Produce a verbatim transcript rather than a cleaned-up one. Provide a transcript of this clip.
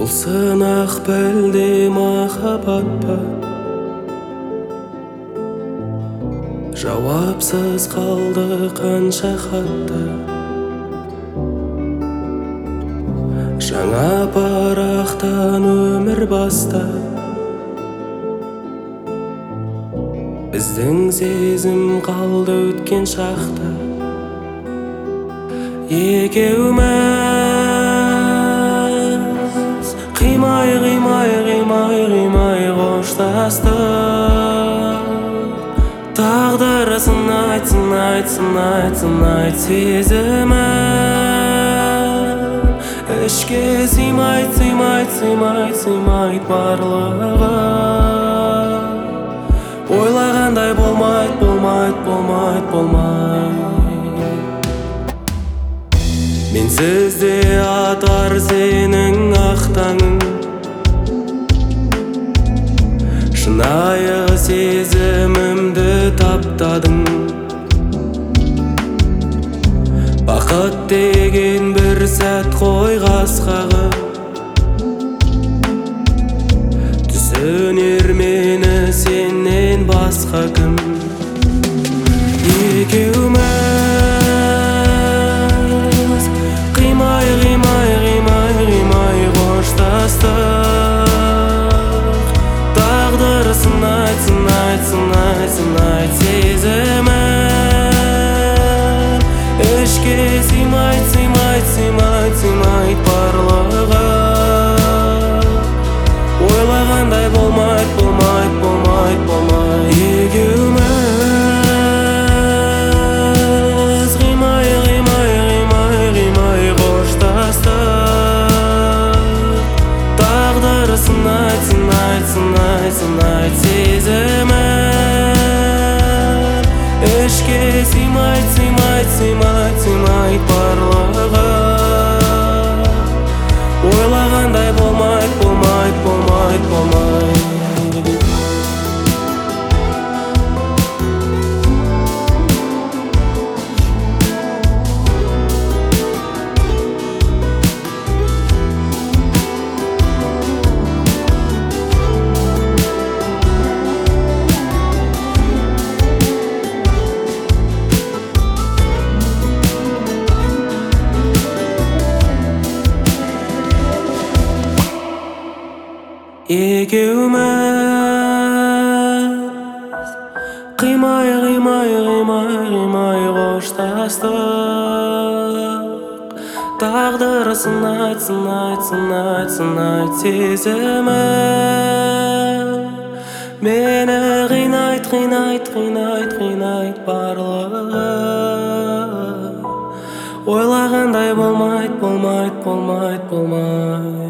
Бұл сынақ білде махаббат па? Жауапсыз қалды қанша хатта. Жаңа парақтан өмір баста. Біздің сезім қалды өткен шақта. Екеуміз қимай, қимай, қимай, қимай қоштастық. Тағдырсын айтсын, айтсын, айтсын, айт сезімін. Ішке сыймай, сыймай, сыймай, сыймай барлығы. Ойлағандай болмайт, болмайт, болмайт, болмайт. Менсіз де атар сенің ақ таңың. Шынайы сезімімді таптадың. Бақыт деген бір сәт қой қасқағы. Түсінер мені сенен басқа кім? Екеуміз қимай, қимай, қимай, қимай қоштастық. Тағдырсын айтсын, айтсын, айтсын, айт сезімін. Ішке сыймай, сыймай, сыймай, сыймай барлығы. Ойлағандай болмайт, болмайт, болмайт, болмайт. Екеуміз қимай, қимай, қимай, қимай қоштастық. Тағдырсын айтсын, айтсын, айтсын, айт сезімін. Ішке сыймай, сыймай, сыймай, сыймай барлығы. Ойлағандай болмайт, болмайт, болмайт, болмайт. Екеуміз қимай, қимай, қимай, қимай қоштастық. Тағдырсын айтсын, айтсын, айтсын, айт сезімін. Мені қинайт, қинайт, қинайт, қинайт барлығы. Ойлағандай болмайт, болмайт, болмайт, болмайт.